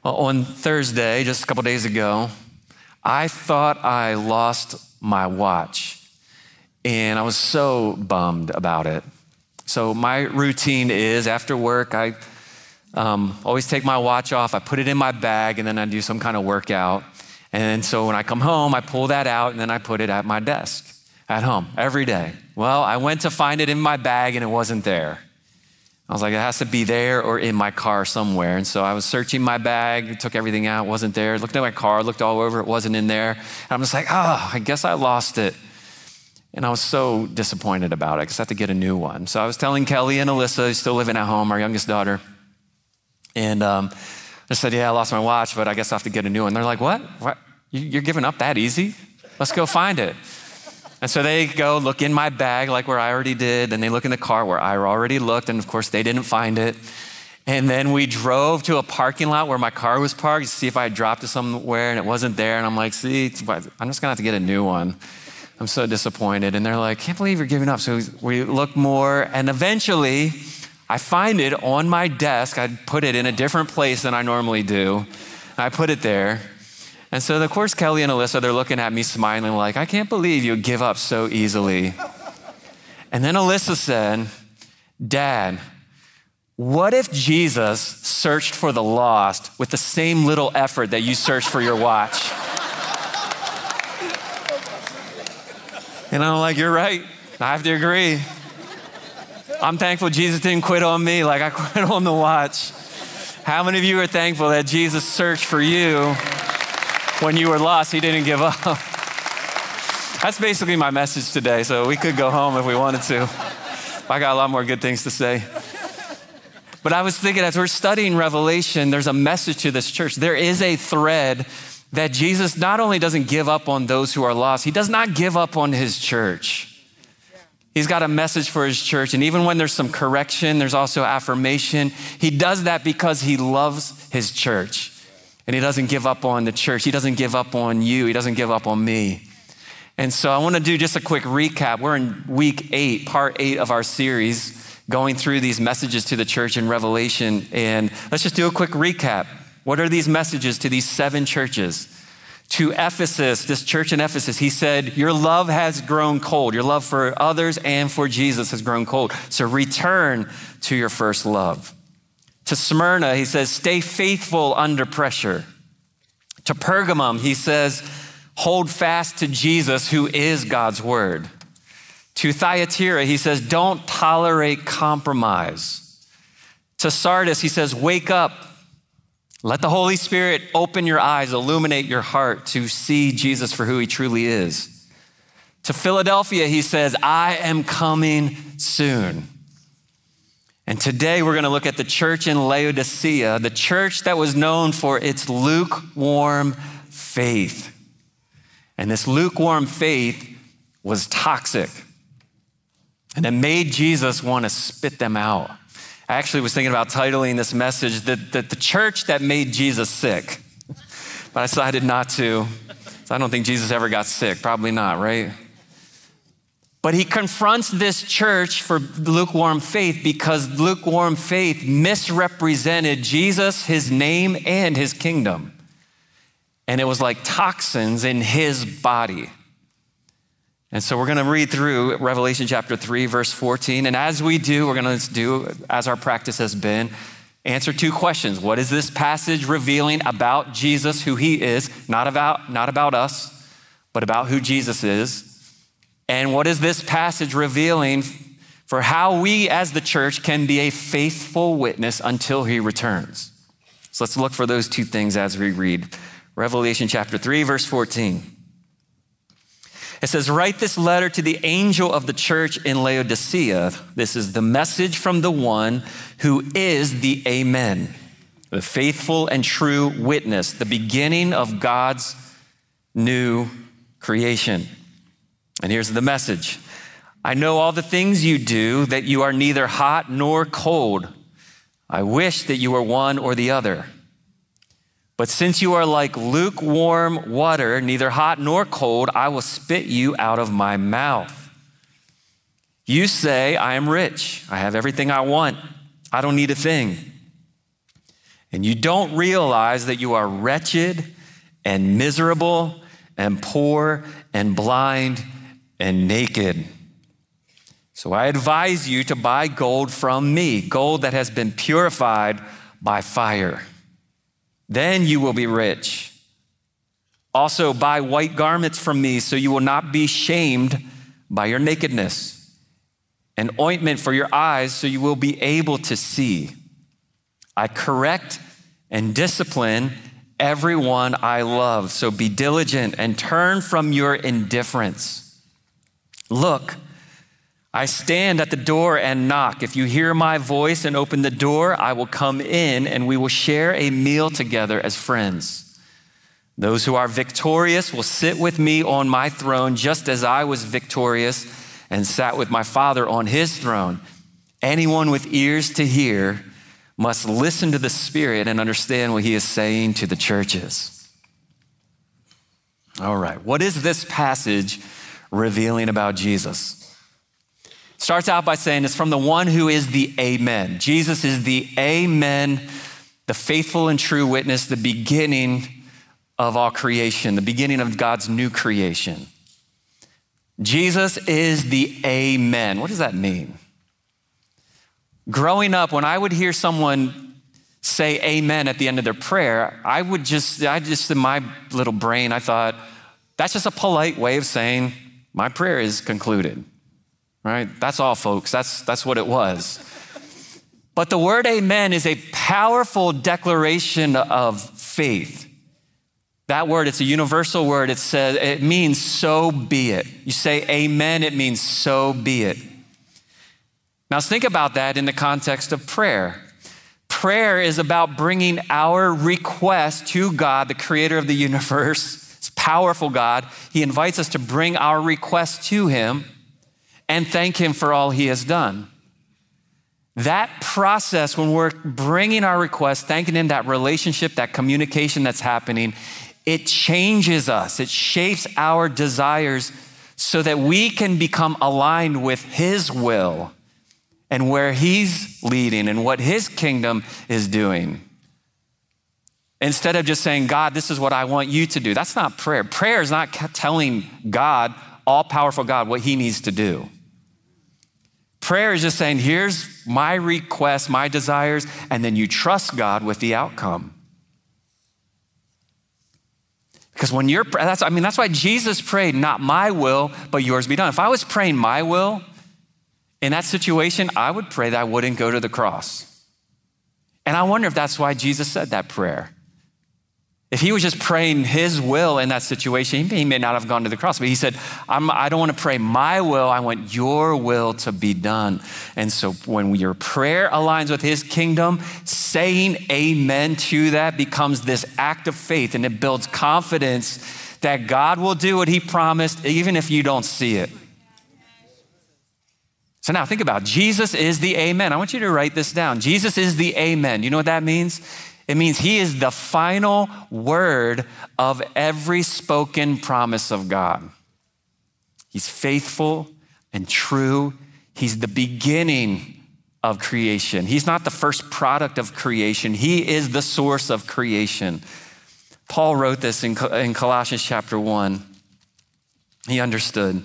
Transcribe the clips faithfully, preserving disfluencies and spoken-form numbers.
Well, on Thursday, just a couple days ago, I thought I lost my watch, and I was so bummed about it. So my routine is after work, I um, always take my watch off, I put it in my bag, and then I do some kind of workout. And so when I come home, I pull that out, and then I put it at my desk at home every day. Well, I went to find it in my bag, and it wasn't there. I was like, it has to be there or in my car somewhere. And so I was searching my bag, took everything out, wasn't there. Looked at my car, looked all over, it wasn't in there. And I'm just like, oh, I guess I lost it. And I was so disappointed about it because I had to get a new one. So I was telling Kelly and Alyssa, who's still living at home, our youngest daughter. And um, I said, yeah, I lost my watch, but I guess I have to get a new one. They're like, what? What? You're giving up that easy? Let's go find it. And so they go look in my bag like where I already did, and they look in the car where I already looked, and of course they didn't find it. And then we drove to a parking lot where my car was parked to see if I had dropped it somewhere, and it wasn't there. And I'm like, see, I'm just gonna have to get a new one. I'm so disappointed. And they're like, can't believe you're giving up. So we look more, and eventually I find it on my desk. I put it in a different place than I normally do. I put it there. And so, of course, Kelly and Alyssa, they're looking at me smiling like, I can't believe you give up so easily. And then Alyssa said, Dad, what if Jesus searched for the lost with the same little effort that you searched for your watch? And I'm like, you're right. I have to agree. I'm thankful Jesus didn't quit on me like I quit on the watch. How many of you are thankful that Jesus searched for you when you were lost? He didn't give up. That's basically my message today, so we could go home if we wanted to. I got a lot more good things to say. But I was thinking as we're studying Revelation, there's a message to this church. There is a thread that Jesus not only doesn't give up on those who are lost, he does not give up on his church. He's got a message for his church, and even when there's some correction, there's also affirmation. He does that because he loves his church. And he doesn't give up on the church. He doesn't give up on you. He doesn't give up on me. And so I want to do just a quick recap. We're in week eight, part eight of our series, going through these messages to the church in Revelation. And let's just do a quick recap. What are these messages to these seven churches? To Ephesus, this church in Ephesus, he said, your love has grown cold. Your love for others and for Jesus has grown cold. So return to your first love. To Smyrna, he says, stay faithful under pressure. To Pergamum, he says, hold fast to Jesus, who is God's word. To Thyatira, he says, don't tolerate compromise. To Sardis, he says, wake up. Let the Holy Spirit open your eyes, illuminate your heart to see Jesus for who he truly is. To Philadelphia, he says, I am coming soon. And today we're going to look at the church in Laodicea, the church that was known for its lukewarm faith. And this lukewarm faith was toxic. And it made Jesus want to spit them out. I actually was thinking about titling this message, the, the, the church that made Jesus sick. But I decided not to. So I don't think Jesus ever got sick. Probably not, right? But he confronts this church for lukewarm faith because lukewarm faith misrepresented Jesus, his name, and his kingdom. And it was like toxins in his body. And so we're going to read through Revelation chapter three, verse fourteen. And as we do, we're going to do, as our practice has been, answer two questions. What is this passage revealing about Jesus, who he is, not about, not about us, but about who Jesus is? And what is this passage revealing for how we as the church can be a faithful witness until he returns? So let's look for those two things as we read Revelation chapter three, verse fourteen. It says, write this letter to the angel of the church in Laodicea. This is the message from the one who is the Amen, the faithful and true witness, the beginning of God's new creation. And here's the message. I know all the things you do, that you are neither hot nor cold. I wish that you were one or the other. But since you are like lukewarm water, neither hot nor cold, I will spit you out of my mouth. You say, I am rich. I have everything I want. I don't need a thing. And you don't realize that you are wretched and miserable and poor and blind and naked. So I advise you to buy gold from me, gold that has been purified by fire. Then you will be rich. Also buy white garments from me so you will not be shamed by your nakedness. An ointment for your eyes so you will be able to see. I correct and discipline everyone I love. So be diligent and turn from your indifference. Look, I stand at the door and knock. If you hear my voice and open the door, I will come in and we will share a meal together as friends. Those who are victorious will sit with me on my throne, just as I was victorious and sat with my Father on his throne. Anyone with ears to hear must listen to the Spirit and understand what he is saying to the churches. All right, what is this passage revealing about Jesus? Starts out by saying it's from the one who is the Amen. Jesus is the Amen, the faithful and true witness, the beginning of all creation, the beginning of God's new creation. Jesus is the Amen. What does that mean? Growing up, when I would hear someone say amen at the end of their prayer, I would just, I just in my little brain, I thought, that's just a polite way of saying my prayer is concluded. Right? That's all, folks. That's, that's what it was. But the word amen is a powerful declaration of faith. That word, it's a universal word. It says, it means so be it. You say amen, it means so be it. Now think about that in the context of prayer. Prayer is about bringing our request to God, the creator of the universe. It's powerful God. He invites us to bring our request to him and thank him for all he has done. That process, when we're bringing our request, thanking him, that relationship, that communication that's happening, it changes us. It shapes our desires so that we can become aligned with his will and where he's leading and what his kingdom is doing. Instead of just saying, God, this is what I want you to do. That's not prayer. Prayer is not telling God, all-powerful God, what he needs to do. Prayer is just saying, here's my request, my desires, and then you trust God with the outcome. Because when you're, that's, I mean, that's why Jesus prayed, not my will, but yours be done. If I was praying my will, in that situation, I would pray that I wouldn't go to the cross. And I wonder if that's why Jesus said that prayer. If he was just praying his will in that situation, he may not have gone to the cross, but he said, I'm, I don't want to pray my will, I want your will to be done. And so when your prayer aligns with his kingdom, saying amen to that becomes this act of faith, and it builds confidence that God will do what he promised, even if you don't see it. So now think about it. Jesus is the amen. I want you to write this down. Jesus is the amen. You know what that means? It means he is the final word of every spoken promise of God. He's faithful and true. He's the beginning of creation. He's not the first product of creation. He is the source of creation. Paul wrote this in, in Colossians chapter one. He understood.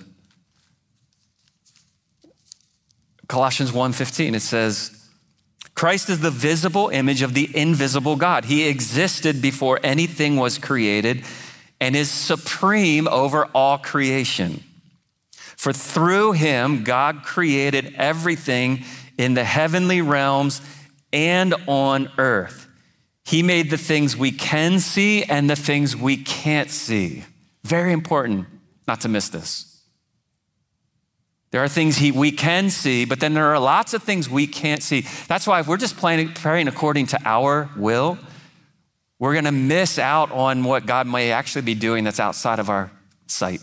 Colossians one fifteen, it says, Christ is the visible image of the invisible God. He existed before anything was created and is supreme over all creation. For through him, God created everything in the heavenly realms and on earth. He made the things we can see and the things we can't see. Very important not to miss this. There are things he, we can see, but then there are lots of things we can't see. That's why if we're just praying, praying according to our will, we're gonna miss out on what God may actually be doing that's outside of our sight.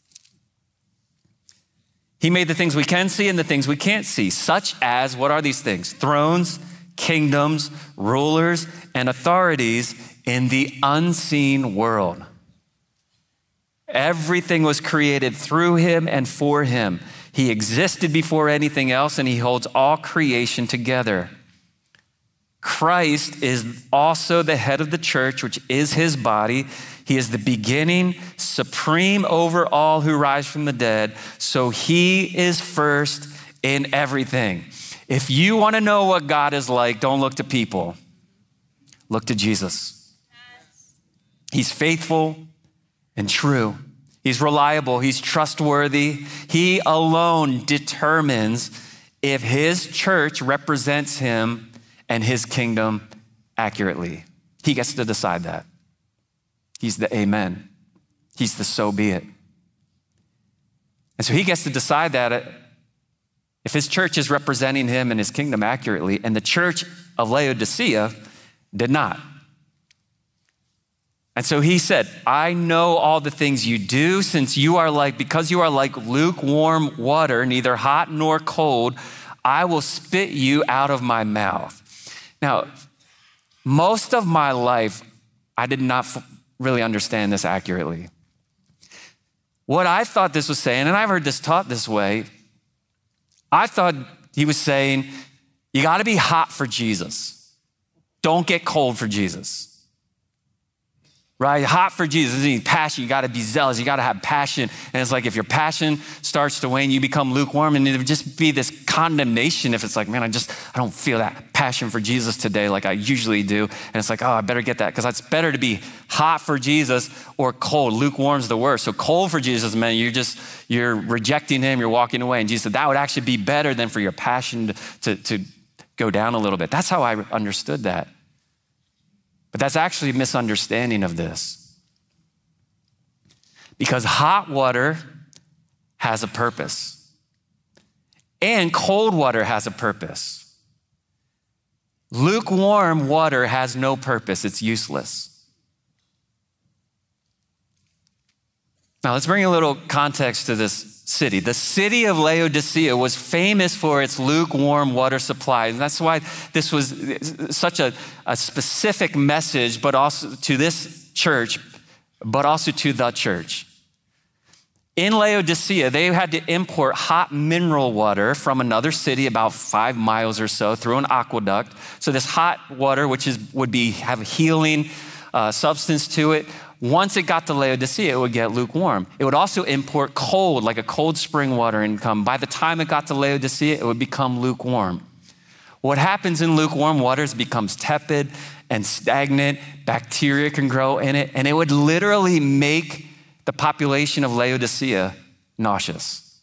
He made the things we can see and the things we can't see, such as, what are these things? Thrones, kingdoms, rulers, and authorities in the unseen world. Everything was created through him and for him. He existed before anything else, and he holds all creation together. Christ is also the head of the church, which is his body. He is the beginning, supreme over all who rise from the dead. So he is first in everything. If you want to know what God is like, don't look to people. Look to Jesus. He's faithful and true. He's reliable. He's trustworthy. He alone determines if his church represents him and his kingdom accurately. He gets to decide that. He's the amen. He's the so be it. And so he gets to decide that if his church is representing him and his kingdom accurately, and the church of Laodicea did not. And so he said, I know all the things you do, since you are like, because you are like lukewarm water, neither hot nor cold, I will spit you out of my mouth. Now, most of my life, I did not f- really understand this accurately. What I thought this was saying, and I've heard this taught this way, I thought he was saying, you gotta be hot for Jesus. Don't get cold for Jesus. Right? Hot for Jesus. You need passion. You got to be zealous. You got to have passion. And it's like if your passion starts to wane, you become lukewarm, and it would just be this condemnation if it's like, man, I just, I don't feel that passion for Jesus today like I usually do. And it's like, oh, I better get that, because it's better to be hot for Jesus or cold. Lukewarm's the worst. So cold for Jesus, man, you're just, you're rejecting him, you're walking away. And Jesus said that would actually be better than for your passion to, to, to go down a little bit. That's how I understood that. But that's actually a misunderstanding of this. Because hot water has a purpose, and cold water has a purpose. Lukewarm water has no purpose, it's useless. Now let's bring a little context to this city. The city of Laodicea was famous for its lukewarm water supply. And that's why this was such a, a specific message, but also to this church, but also to the church. In Laodicea, they had to import hot mineral water from another city about five miles or so through an aqueduct. So this hot water, which is would be have healing uh, substance to it, once it got to Laodicea, it would get lukewarm. It would also import cold, like a cold spring water, and come. By the time it got to Laodicea, it would become lukewarm. What happens in lukewarm water is it becomes tepid and stagnant. Bacteria can grow in it, and it would literally make the population of Laodicea nauseous.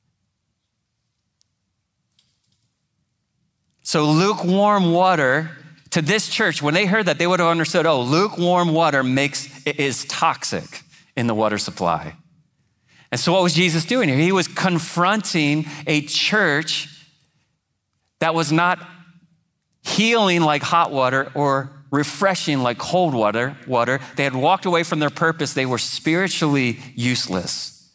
So lukewarm water, to this church, when they heard that, they would have understood, oh, lukewarm water makes is toxic in the water supply. And so what was Jesus doing here? He was confronting a church that was not healing like hot water or refreshing like cold water. Water. They had walked away from their purpose. They were spiritually useless.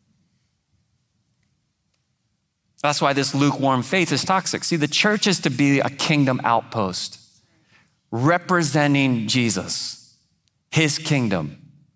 That's why this lukewarm faith is toxic. See, the church is to be a kingdom outpost, representing Jesus, his kingdom.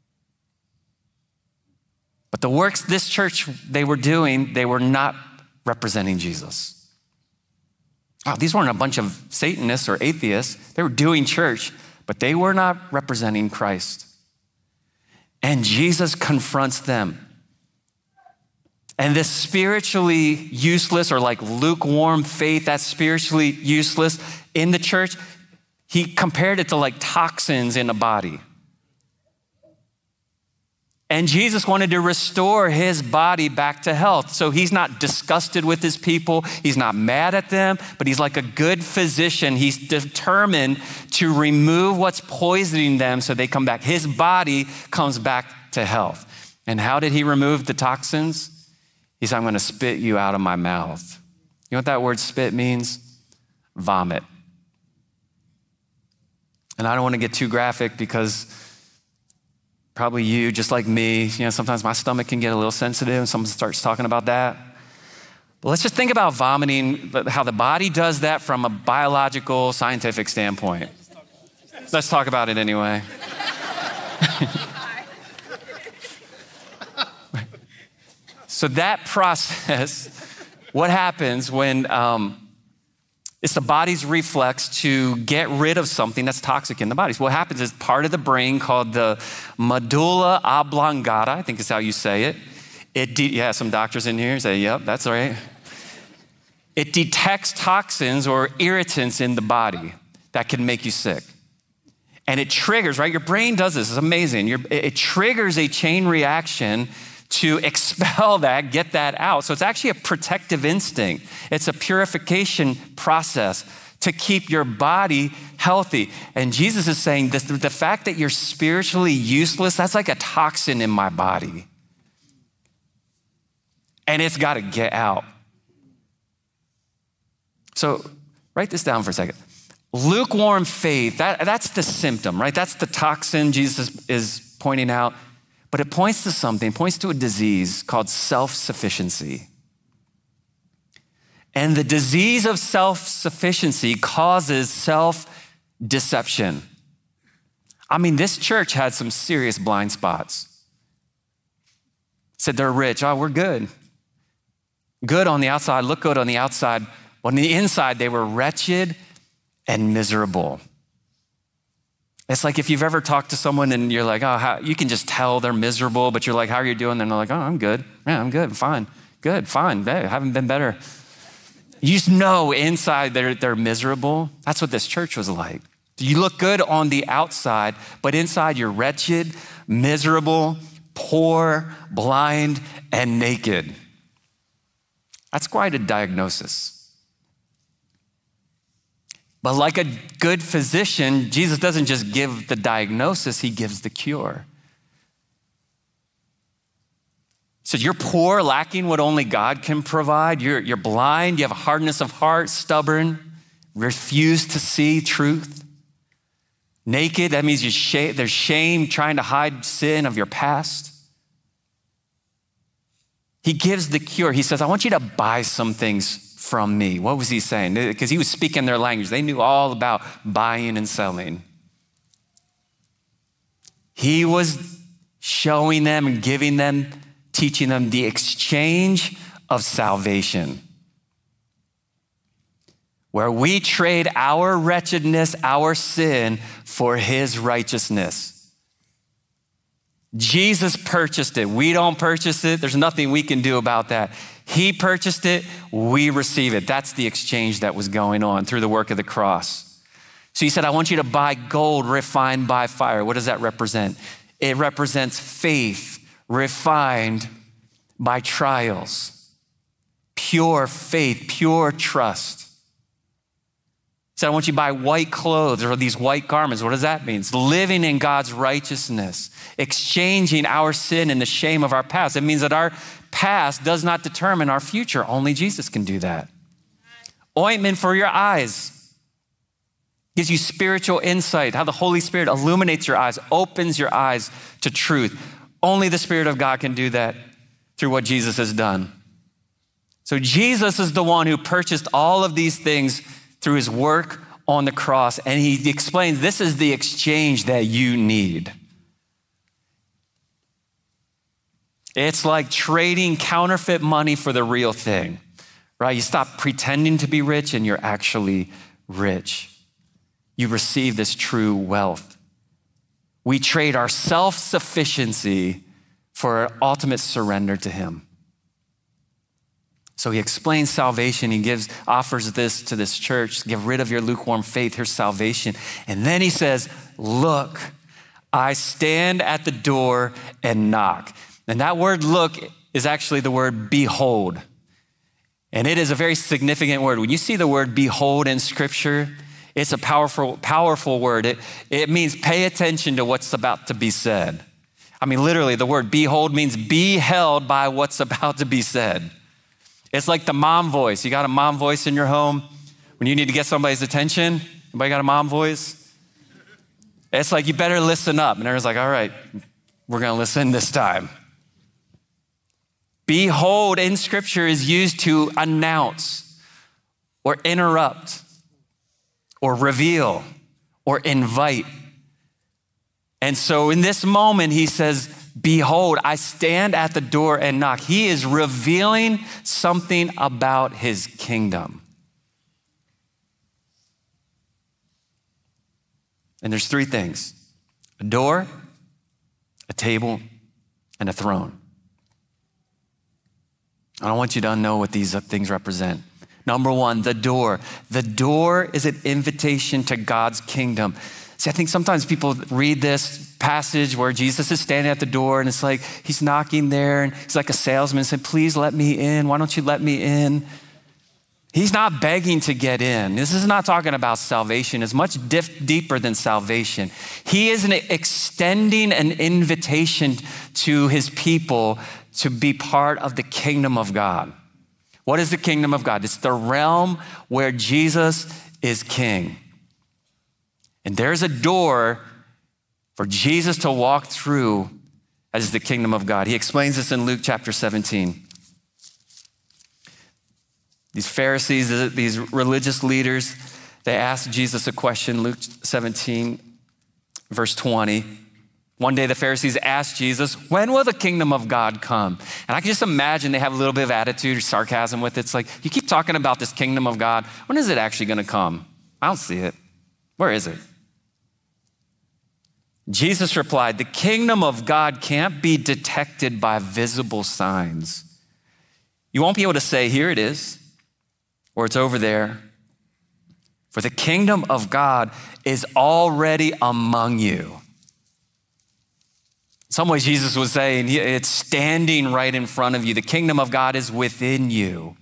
But the works this church they were doing, they were not representing Jesus. Oh, these weren't a bunch of Satanists or atheists. They were doing church, but they were not representing Christ. And Jesus confronts them. And this spiritually useless or like lukewarm faith that's spiritually useless in the church, he compared it to like toxins in a body. And Jesus wanted to restore his body back to health. So he's not disgusted with his people. He's not mad at them, but he's like a good physician. He's determined to remove what's poisoning them so they come back. His body comes back to health. And how did he remove the toxins? He said, I'm going to spit you out of my mouth. You know what that word spit means? Vomit. And I don't want to get too graphic because probably you, just like me, you know, sometimes my stomach can get a little sensitive and someone starts talking about that. But let's just think about vomiting, how the body does that from a biological, scientific standpoint. Let's talk about it anyway. So that process, what happens when um, It's the body's reflex to get rid of something that's toxic in the body. So what happens is part of the brain called the medulla oblongata, I think is how you say it. It de- yeah, some doctors in here say, yep, that's right. It detects toxins or irritants in the body that can make you sick. And it triggers, right? Your brain does this, it's amazing. Your, it triggers a chain reaction to expel that, get that out. So it's actually a protective instinct. It's a purification process to keep your body healthy. And Jesus is saying this, the fact that you're spiritually useless, that's like a toxin in my body. And it's got to get out. So write this down for a second. Lukewarm faith, that, that's the symptom, right? That's the toxin Jesus is pointing out. But it points to something, it points to a disease called self-sufficiency. And the disease of self-sufficiency causes self-deception. I mean, this church had some serious blind spots. Said they're rich, oh, we're good. Good on the outside, look good on the outside. On the inside, they were wretched and miserable. It's like if you've ever talked to someone and you're like, oh, how, you can just tell they're miserable, but you're like, how are you doing? And they're like, oh, I'm good. Yeah, I'm good, fine. Good, fine. Hey, I haven't been better. You just know inside they're, they're miserable. That's what this church was like. You look good on the outside, but inside you're wretched, miserable, poor, blind, and naked. That's quite a diagnosis. But like a good physician, Jesus doesn't just give the diagnosis, he gives the cure. So you're poor, lacking what only God can provide. You're, you're blind, you have a hardness of heart, stubborn, refuse to see truth. Naked, that means you sh- there's shame trying to hide sin of your past. He gives the cure. He says, I want you to buy some things from me. What was he saying? Because he was speaking their language. They knew all about buying and selling. He was showing them and giving them, teaching them the exchange of salvation, where we trade our wretchedness, our sin, for his righteousness. Jesus purchased it. We don't purchase it. There's nothing we can do about that. He purchased it. We receive it. That's the exchange that was going on through the work of the cross. So he said, I want you to buy gold refined by fire. What does that represent? It represents faith refined by trials, pure faith, pure trust. He said, I want you to buy white clothes or these white garments. What does that mean? It's living in God's righteousness, exchanging our sin and the shame of our past. It means that our past does not determine our future. Only Jesus can do that. Ointment for your eyes. Gives you spiritual insight, how the Holy Spirit illuminates your eyes, opens your eyes to truth. Only the Spirit of God can do that through what Jesus has done. So Jesus is the one who purchased all of these things through his work on the cross. And he explains this is the exchange that you need. It's like trading counterfeit money for the real thing, right? You stop pretending to be rich and you're actually rich. You receive this true wealth. We trade our self-sufficiency for an ultimate surrender to him. So he explains salvation. He gives, offers this to this church. Get rid of your lukewarm faith. Here's salvation. And then he says, look, I stand at the door and knock. And that word look is actually the word behold. And it is a very significant word. When you see the word behold in scripture, it's a powerful, powerful word. It, it means pay attention to what's about to be said. I mean, literally the word behold means be held by what's about to be said. It's like the mom voice. You got a mom voice in your home when you need to get somebody's attention? Anybody got a mom voice? It's like, you better listen up. And everyone's like, all right, we're gonna listen this time. Behold in scripture is used to announce or interrupt or reveal or invite. And so in this moment, he says, behold, I stand at the door and knock. He is revealing something about his kingdom. And there's three things: a door, a table, and a throne. I want you to know what these things represent. Number one, the door. The door is an invitation to God's kingdom. See, I think sometimes people read this passage where Jesus is standing at the door and it's like he's knocking there and he's like a salesman saying, please let me in. Why don't you let me in? He's not begging to get in. This is not talking about salvation. It's much dif- deeper than salvation. He is an extending an invitation to his people to be part of the kingdom of God. What is the kingdom of God? It's the realm where Jesus is king. And there's a door for Jesus to walk through as the kingdom of God. He explains this in Luke chapter seventeen. These Pharisees, these religious leaders, they asked Jesus a question, Luke seventeen, verse twenty. One day the Pharisees asked Jesus, when will the kingdom of God come? And I can just imagine they have a little bit of attitude or sarcasm with it. It's like, you keep talking about this kingdom of God. When is it actually gonna come? I don't see it. Where is it? Jesus replied, the kingdom of God can't be detected by visible signs. You won't be able to say, here it is, or it's over there. For the kingdom of God is already among you. In some ways, Jesus was saying it's standing right in front of you. The kingdom of God is within you.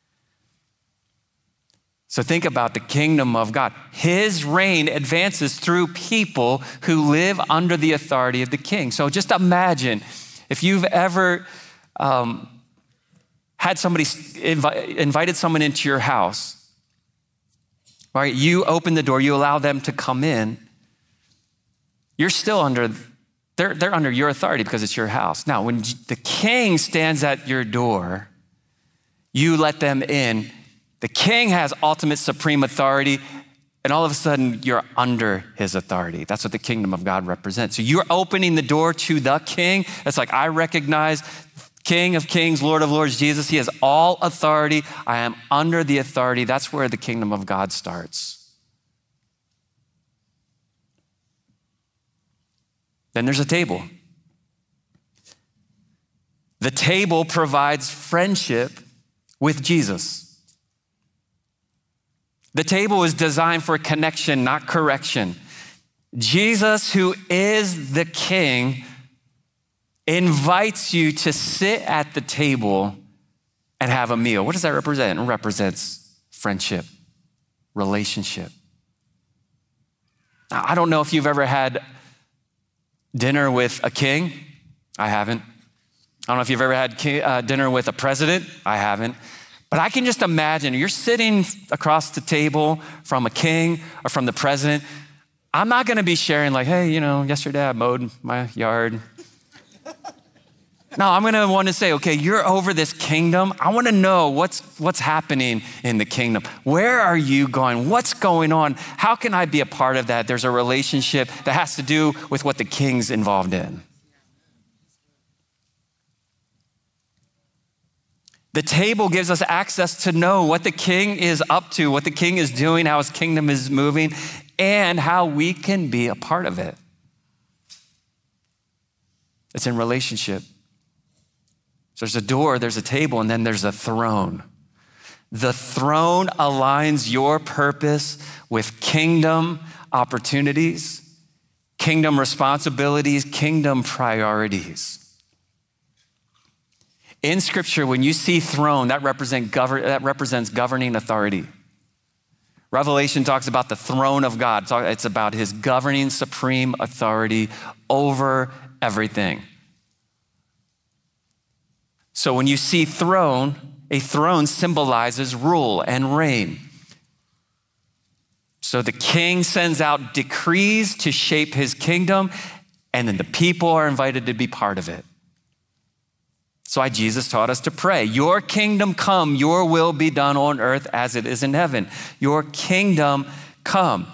So think about the kingdom of God. His reign advances through people who live under the authority of the king. So just imagine if you've ever um, had somebody invi- invited someone into your house, right? You open the door, you allow them to come in. You're still under, they're, they're under your authority because it's your house. Now, when the king stands at your door, you let them in. The king has ultimate supreme authority, and all of a sudden you're under his authority. That's what the kingdom of God represents. So you're opening the door to the king. It's like, I recognize King of kings, Lord of lords, Jesus. He has all authority. I am under the authority. That's where the kingdom of God starts. Then there's a table. The table provides friendship with Jesus. The table is designed for connection, not correction. Jesus, who is the king, invites you to sit at the table and have a meal. What does that represent? It represents friendship, relationship. Now, I don't know if you've ever had dinner with a king. I haven't. I don't know if you've ever had uh, dinner with a president. I haven't. But I can just imagine you're sitting across the table from a king or from the president. I'm not gonna be sharing like, hey, you know, yesterday I mowed my yard. No, I'm gonna wanna say, okay, you're over this kingdom. I wanna know what's, what's happening in the kingdom. Where are you going? What's going on? How can I be a part of that? There's a relationship that has to do with what the king's involved in. The table gives us access to know what the king is up to, what the king is doing, how his kingdom is moving, and how we can be a part of it. It's in relationship. So there's a door, there's a table, and then there's a throne. The throne aligns your purpose with kingdom opportunities, kingdom responsibilities, kingdom priorities. In scripture, when you see throne, that, represent govern, that represents governing authority. Revelation talks about the throne of God. It's about his governing supreme authority over everything. So when you see throne, a throne symbolizes rule and reign. So the king sends out decrees to shape his kingdom, and then the people are invited to be part of it. That's why Jesus taught us to pray. Your kingdom come, your will be done on earth as it is in heaven. Your kingdom come.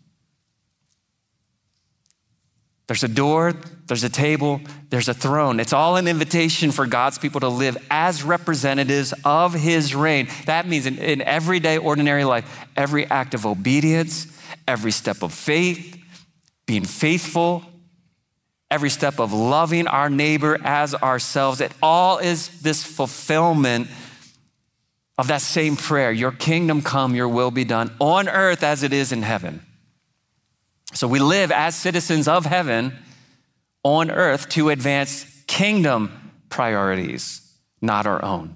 There's a door, there's a table, there's a throne. It's all an invitation for God's people to live as representatives of his reign. That means in, in everyday, ordinary life, every act of obedience, every step of faith, being faithful, every step of loving our neighbor as ourselves. It all is this fulfillment of that same prayer, your kingdom come, your will be done on earth as it is in heaven. So we live as citizens of heaven on earth to advance kingdom priorities, not our own.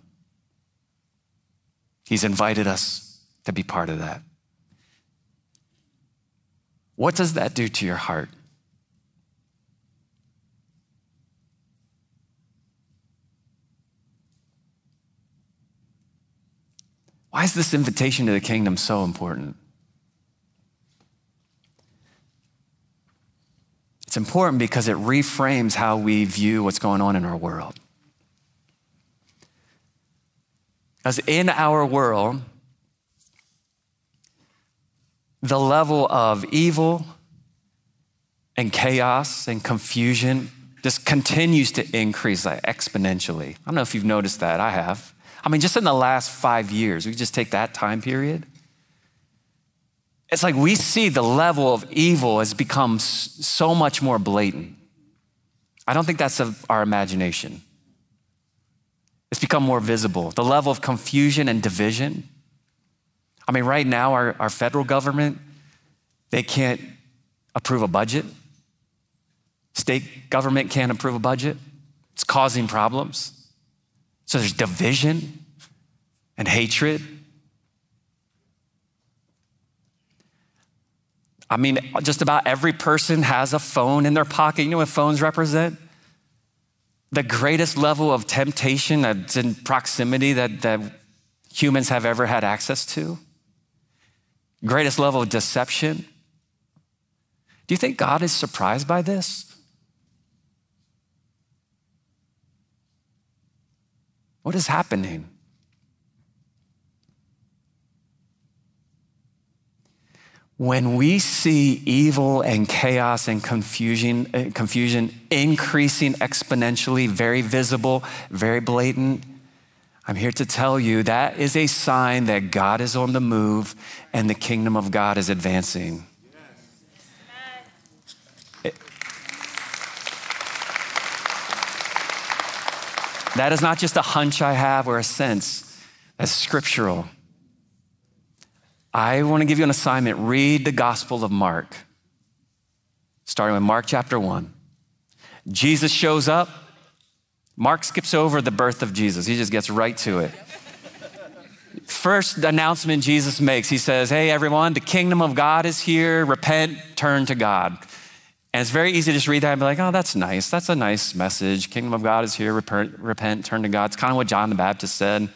He's invited us to be part of that. What does that do to your heart? Why is this invitation to the kingdom so important? It's important because it reframes how we view what's going on in our world. Because in our world, the level of evil and chaos and confusion just continues to increase like exponentially. I don't know if you've noticed that. I have. I mean, just in the last five years, we just take that time period. It's like we see the level of evil has become so much more blatant. I don't think that's of our imagination. It's become more visible. The level of confusion and division. I mean, right now, our, our federal government, they can't approve a budget. State government can't approve a budget. It's causing problems. So there's division and hatred. I mean, just about every person has a phone in their pocket. You know what phones represent? The greatest level of temptation that's in proximity that, that humans have ever had access to. Greatest level of deception. Do you think God is surprised by this? What is happening? When we see evil and chaos and confusion, confusion increasing exponentially, very visible, very blatant, I'm here to tell you that is a sign that God is on the move and the kingdom of God is advancing. It, that is not just a hunch I have or a sense. That's scriptural. I want to give you an assignment. Read the Gospel of Mark, starting with Mark chapter one. Jesus shows up. Mark skips over the birth of Jesus. He just gets right to it. First announcement Jesus makes, he says, hey, everyone, the kingdom of God is here. Repent, turn to God. And it's very easy to just read that and be like, oh, that's nice. That's a nice message. Kingdom of God is here. Repent, repent, turn to God. It's kind of what John the Baptist said.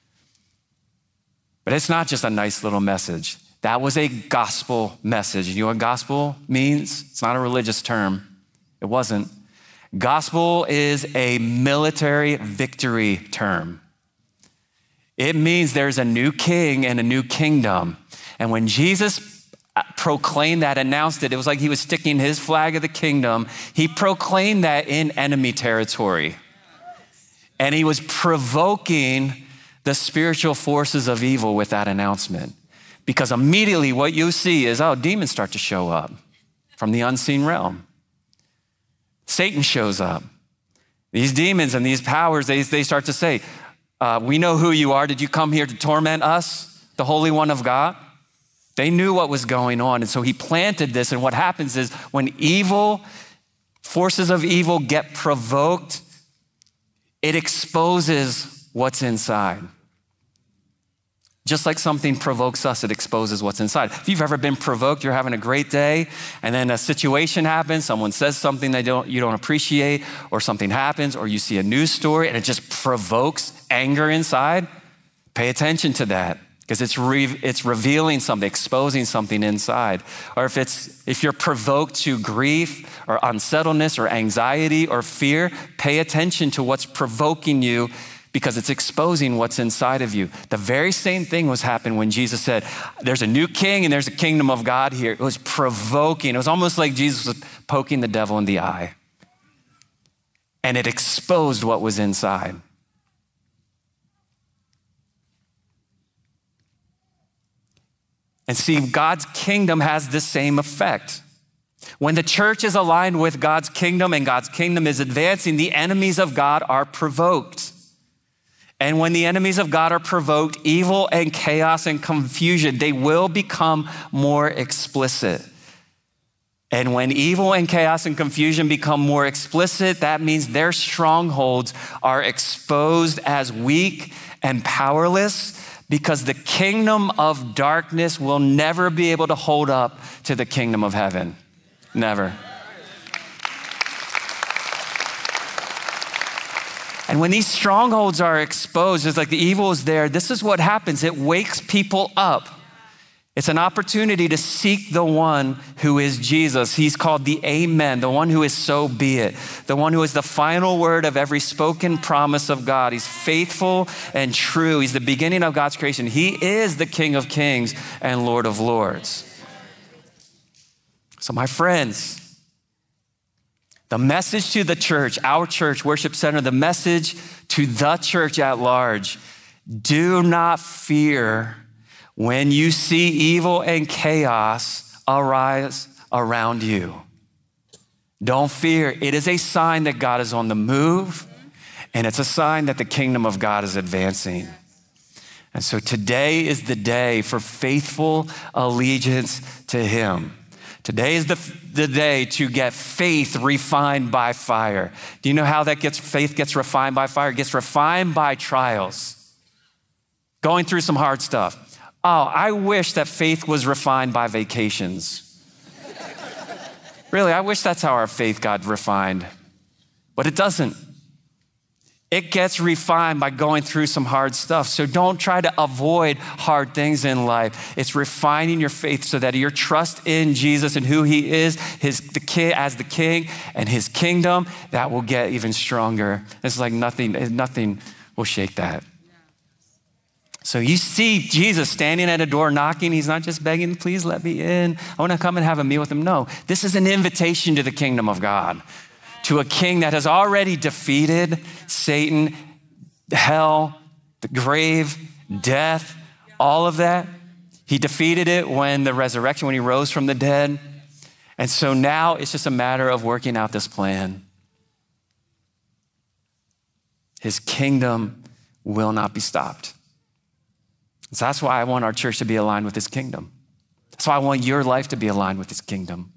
But it's not just a nice little message. That was a gospel message. You know what gospel means? It's not a religious term. It wasn't. Gospel is a military victory term. It means there's a new king and a new kingdom. And when Jesus proclaimed that, announced it, it was like he was sticking his flag of the kingdom. He proclaimed that in enemy territory. And he was provoking the spiritual forces of evil with that announcement. Because immediately what you see is, oh, demons start to show up from the unseen realm. Satan shows up. These demons and these powers, they, they start to say, uh, we know who you are. Did you come here to torment us, the Holy One of God? They knew what was going on. And so he planted this. And what happens is when evil, forces of evil get provoked, it exposes what's inside. Just like something provokes us, it exposes what's inside. If you've ever been provoked, you're having a great day, and then a situation happens, someone says something they don't, you don't appreciate, or something happens, or you see a news story, and it just provokes anger inside, pay attention to that, because it's re- it's revealing something, exposing something inside. Or if it's if you're provoked to grief, or unsettledness, or anxiety, or fear, pay attention to what's provoking you, because it's exposing what's inside of you. The very same thing was happening when Jesus said, there's a new king and there's a kingdom of God here. It was provoking. It was almost like Jesus was poking the devil in the eye. And it exposed what was inside. And see, God's kingdom has the same effect. When the church is aligned with God's kingdom and God's kingdom is advancing, the enemies of God are provoked. And when the enemies of God are provoked, evil and chaos and confusion, they will become more explicit. And when evil and chaos and confusion become more explicit, that means their strongholds are exposed as weak and powerless, because the kingdom of darkness will never be able to hold up to the kingdom of heaven. Never. And when these strongholds are exposed, it's like the evil is there. This is what happens. It wakes people up. It's an opportunity to seek the one who is Jesus. He's called the Amen, the one who is so be it, the one who is the final word of every spoken promise of God. He's faithful and true. He's the beginning of God's creation. He is the King of Kings and Lord of Lords. So my friends, the message to the church, our church, Worship Center, the message to the church at large, do not fear when you see evil and chaos arise around you. Don't fear. It is a sign that God is on the move, and it's a sign that the kingdom of God is advancing. And so today is the day for faithful allegiance to him. Today is the, the day to get faith refined by fire. Do you know how that gets, faith gets refined by fire? It gets refined by trials. Going through some hard stuff. Oh, I wish that faith was refined by vacations. Really, I wish that's how our faith got refined, but it doesn't. It gets refined by going through some hard stuff. So don't try to avoid hard things in life. It's refining your faith so that your trust in Jesus and who he is, his the king, as the king and his kingdom, that will get even stronger. It's like nothing, nothing will shake that. So you see Jesus standing at a door knocking. He's not just begging, please let me in. I want to come and have a meal with him. No, this is an invitation to the kingdom of God, to a king that has already defeated Satan, hell, the grave, death, all of that. He defeated it when the resurrection, when he rose from the dead. And so now it's just a matter of working out this plan. His kingdom will not be stopped. So that's why I want our church to be aligned with his kingdom. That's why I want your life to be aligned with his kingdom.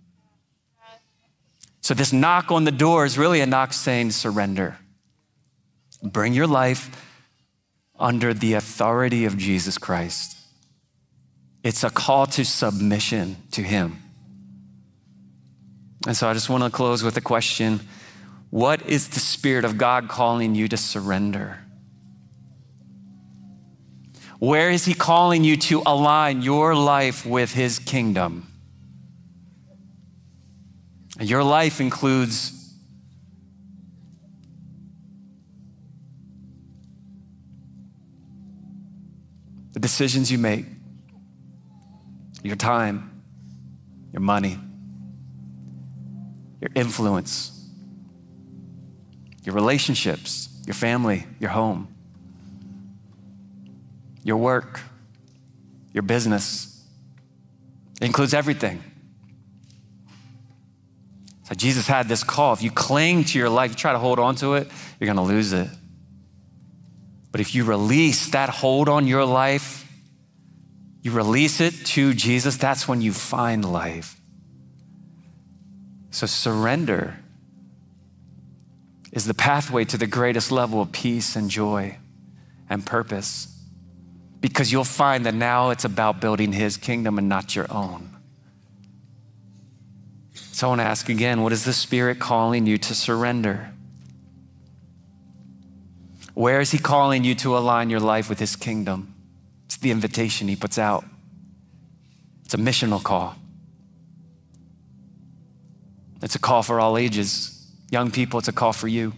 So this knock on the door is really a knock saying surrender. Bring your life under the authority of Jesus Christ. It's a call to submission to him. And so I just want to close with a question. What is the Spirit of God calling you to surrender? Where is he calling you to align your life with his kingdom? And your life includes the decisions you make, your time, your money, your influence, your relationships, your family, your home, your work, your business. It includes everything. So Jesus had this call. If you cling to your life, you try to hold on to it, you're gonna lose it. But if you release that hold on your life, you release it to Jesus, that's when you find life. So surrender is the pathway to the greatest level of peace and joy and purpose, because you'll find that now it's about building his kingdom and not your own. So I want to ask again, what is the Spirit calling you to surrender? Where is he calling you to align your life with his kingdom? It's the invitation he puts out. It's a missional call. It's a call for all ages. Young people, it's a call for you.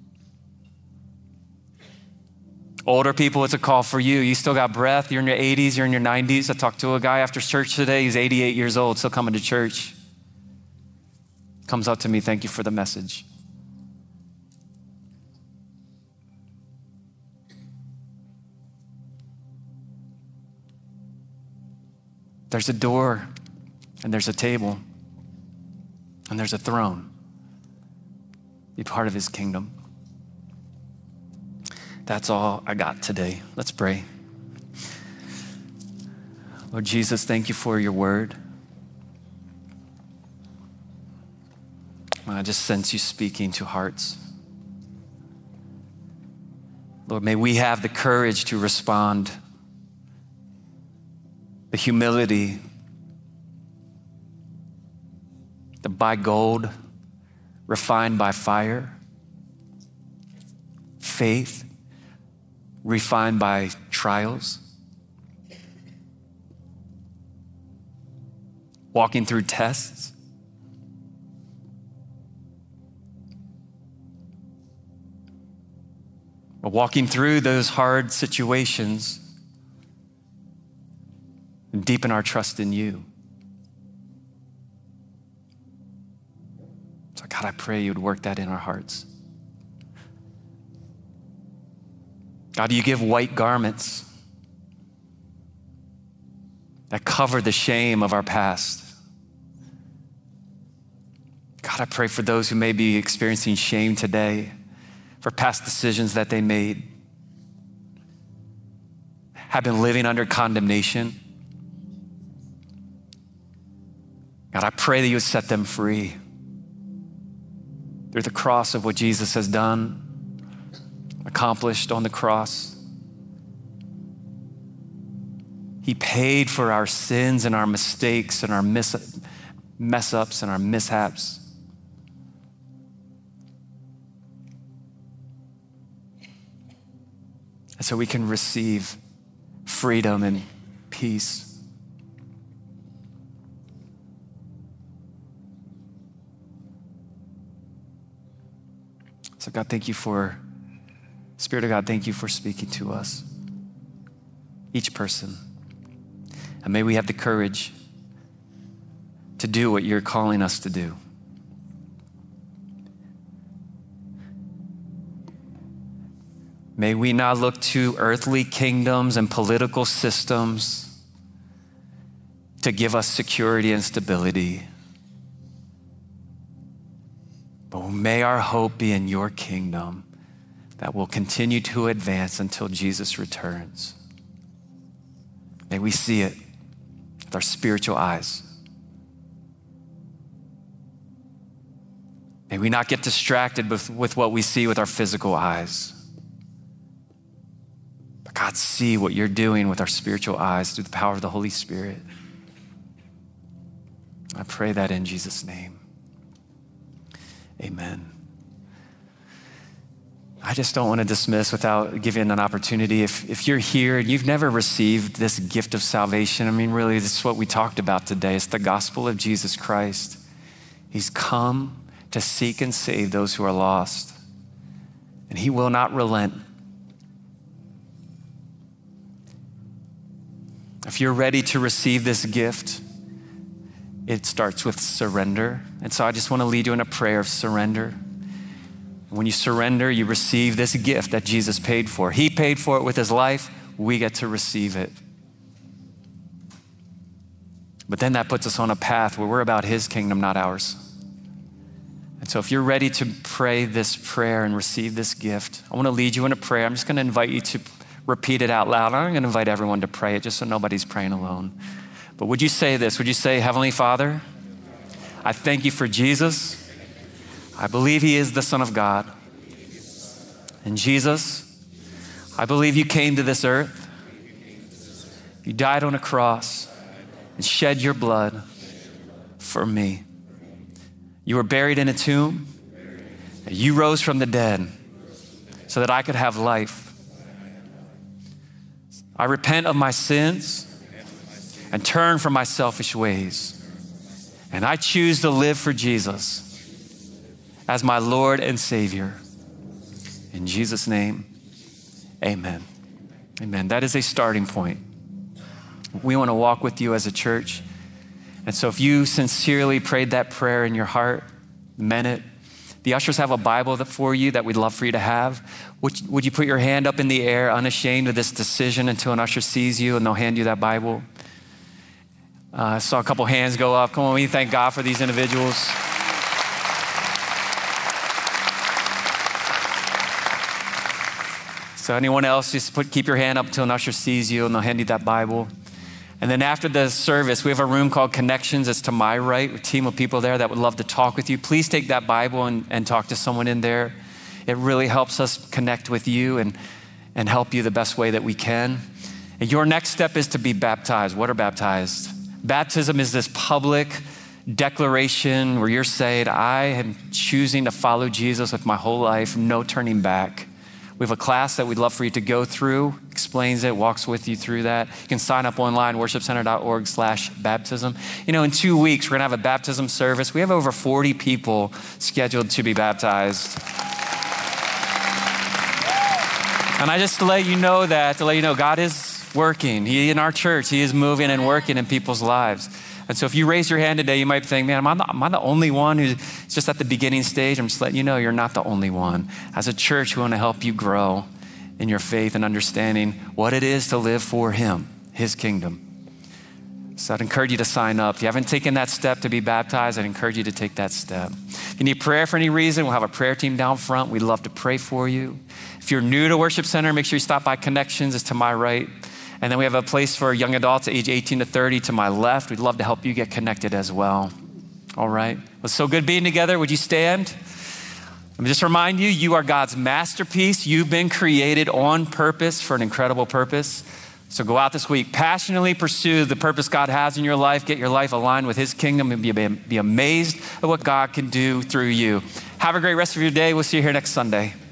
Older people, it's a call for you. You still got breath. You're in your eighties, you're in your nineties. I talked to a guy after church today. He's eighty-eight years old, still coming to church. Comes up to me, thank you for the message. There's a door and there's a table. and there's a throne. Be part of his kingdom. That's all I got today. Let's pray. Lord Jesus, thank you for your word. I just sense you speaking to hearts. Lord, may we have the courage to respond, the humility to buy gold refined by fire, faith refined by trials, walking through tests, but walking through those hard situations and deepen our trust in you. So God, I pray you would work that in our hearts. God, you give white garments that cover the shame of our past. God, I pray for those who may be experiencing shame today, for past decisions that they made, have been living under condemnation. God, I pray that you would set them free through the cross of what Jesus has done, accomplished on the cross. He paid for our sins and our mistakes and our mis- mess ups and our mishaps. And so we can receive freedom and peace. So God, thank you for, Spirit of God, thank you for speaking to us, each person. And may we have the courage to do what you're calling us to do. May we not look to earthly kingdoms and political systems to give us security and stability. But may our hope be in your kingdom that will continue to advance until Jesus returns. May we see it with our spiritual eyes. May we not get distracted with, with what we see with our physical eyes. But God, see what you're doing with our spiritual eyes through the power of the Holy Spirit. I pray that in Jesus' name. Amen. I just don't want to dismiss without giving an opportunity. If, if you're here and you've never received this gift of salvation, I mean, really, this is what we talked about today. It's the gospel of Jesus Christ. He's come to seek and save those who are lost, and he will not relent. If you're ready to receive this gift, it starts with surrender. And so I just want to lead you in a prayer of surrender. When you surrender, you receive this gift that Jesus paid for. He paid for it with his life. We get to receive it. But then that puts us on a path where we're about his kingdom, not ours. And so if you're ready to pray this prayer and receive this gift, I want to lead you in a prayer. I'm just going to invite you to repeat it out loud. I'm going to invite everyone to pray it just so nobody's praying alone. But would you say this? Would you say, Heavenly Father, I thank you for Jesus. I believe he is the Son of God. And Jesus, I believe you came to this earth. You died on a cross and shed your blood for me. You were buried in a tomb, and you rose from the dead so that I could have life. I repent of my sins and turn from my selfish ways. And I choose to live for Jesus as my Lord and Savior. In Jesus' name, amen. Amen. That is a starting point. We want to walk with you as a church. And so if you sincerely prayed that prayer in your heart, meant it, the ushers have a Bible for you that we'd love for you to have. Would, would you put your hand up in the air, unashamed of this decision, until an usher sees you and they'll hand you that Bible? Uh, I saw a couple hands go up. Come on, we thank God for these individuals. So anyone else, just put, keep your hand up until an usher sees you and they'll hand you that Bible. And then after the service, we have a room called Connections. It's to my right, a team of people there that would love to talk with you. Please take that Bible and, and talk to someone in there. It really helps us connect with you and, and help you the best way that we can. And your next step is to be baptized. What are baptized? Baptism is this public declaration where you're saying, I am choosing to follow Jesus with my whole life, no turning back. We have a class that we'd love for you to go through, explains it, walks with you through that. You can sign up online, worshipcenter.org slash baptism. You know, in two weeks, we're gonna have a baptism service. We have over forty people scheduled to be baptized. And I just to let you know that, to let you know, God is working. He, in our church, he is moving and working in people's lives. And so if you raise your hand today, you might think, man, am I, the, am I the only one who's just at the beginning stage? I'm just letting you know you're not the only one. As a church, we want to help you grow in your faith and understanding what it is to live for him, his kingdom. So I'd encourage you to sign up. If you haven't taken that step to be baptized, I'd encourage you to take that step. If you need prayer for any reason, we'll have a prayer team down front. We'd love to pray for you. If you're new to Worship Center, make sure you stop by Connections. It's to my right. And then we have a place for young adults age eighteen to thirty to my left. We'd love to help you get connected as well. All right. Well, it's so good being together. Would you stand? Let me just remind you, you are God's masterpiece. You've been created on purpose for an incredible purpose. So go out this week, passionately pursue the purpose God has in your life. Get your life aligned with his kingdom and be, be amazed at what God can do through you. Have a great rest of your day. We'll see you here next Sunday.